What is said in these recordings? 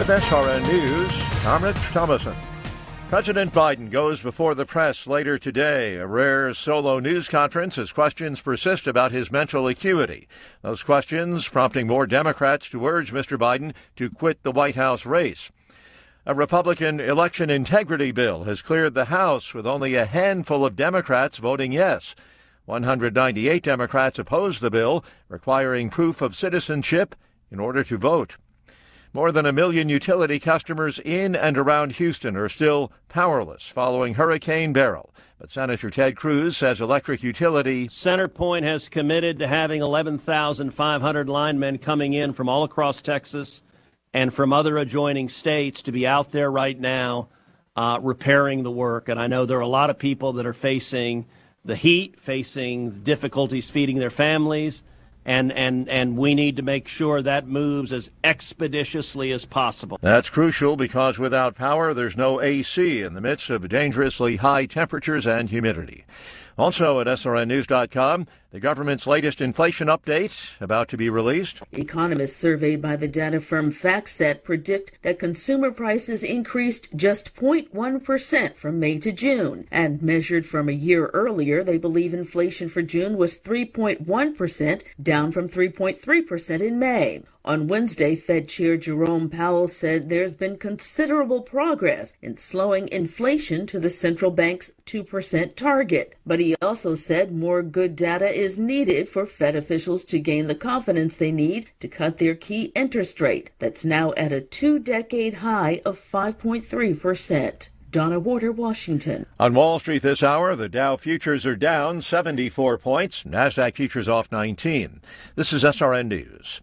With SRN News, I'm Rich Thomason. President Biden goes before the press later today, a rare solo news conference as questions persist about his mental acuity. Those questions prompting more Democrats to urge Mr. Biden to quit the White House race. A Republican election integrity bill has cleared the House with only a handful of Democrats voting yes. 198 Democrats oppose the bill, requiring proof of citizenship in order to vote. More than 1 million utility customers in and around Houston are still powerless following Hurricane Beryl. But Senator Ted Cruz says electric utility CenterPoint has committed to having 11,500 linemen coming in from all across Texas and from other adjoining states to be out there right now repairing the work. And I know there are a lot of people that are facing the heat, facing difficulties feeding their families. And we need to make sure that moves as expeditiously as possible. That's crucial because without power, there's no AC in the midst of dangerously high temperatures and humidity. Also at srnnews.com, the government's latest inflation update about to be released. Economists surveyed by the data firm FactSet predict that consumer prices increased just 0.1% from May to June. And measured from a year earlier, they believe inflation for June was 3.1%, down from 3.3% in May. On Wednesday, Fed Chair Jerome Powell said there's been considerable progress in slowing inflation to the central bank's 2% target. But he also said more good data is needed for Fed officials to gain the confidence they need to cut their key interest rate that's now at a 2-decade high of 5.3%. Donna Warder, Washington. On Wall Street this hour, the Dow futures are down 74 points. NASDAQ futures off 19. This is SRN News.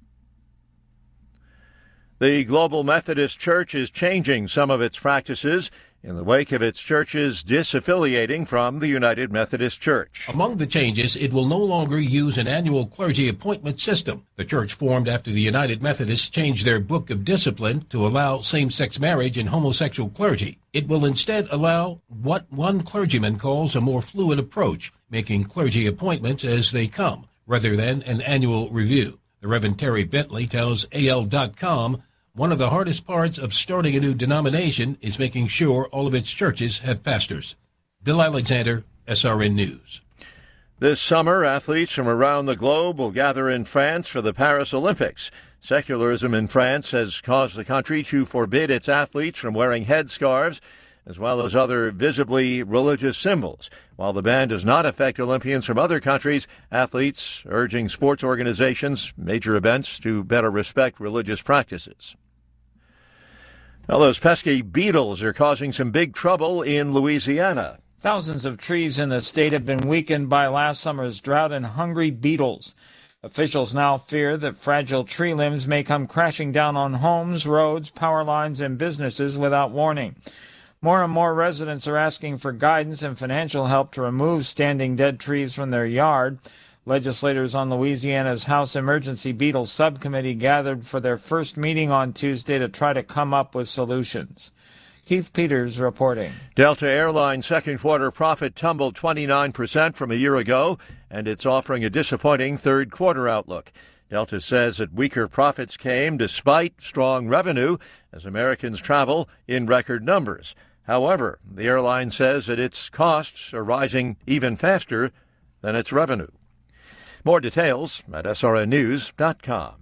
The Global Methodist Church is changing some of its practices in the wake of its churches disaffiliating from the United Methodist Church. Among the changes, it will no longer use an annual clergy appointment system. The church formed after the United Methodists changed their book of discipline to allow same-sex marriage and homosexual clergy. It will instead allow what one clergyman calls a more fluid approach, making clergy appointments as they come, rather than an annual review. The Reverend Terry Bentley tells AL.com, one of the hardest parts of starting a new denomination is making sure all of its churches have pastors. Bill Alexander, SRN News. This summer, athletes from around the globe will gather in France for the Paris Olympics. Secularism in France has caused the country to forbid its athletes from wearing headscarves, as well as other visibly religious symbols. While the ban does not affect Olympians from other countries, athletes urging sports organizations, major events, to better respect religious practices. Well, those pesky beetles are causing some big trouble in Louisiana. Thousands of trees in the state have been weakened by last summer's drought and hungry beetles. Officials now fear that fragile tree limbs may come crashing down on homes, roads, power lines, and businesses without warning. More and more residents are asking for guidance and financial help to remove standing dead trees from their yard. Legislators on Louisiana's House Emergency Beetle Subcommittee gathered for their first meeting on Tuesday to try to come up with solutions. Keith Peters reporting. Delta Airlines' second quarter profit tumbled 29% from a year ago, and it's offering a disappointing third quarter outlook. Delta says that weaker profits came despite strong revenue as Americans travel in record numbers. However, the airline says that its costs are rising even faster than its revenue. More details at srnnews.com.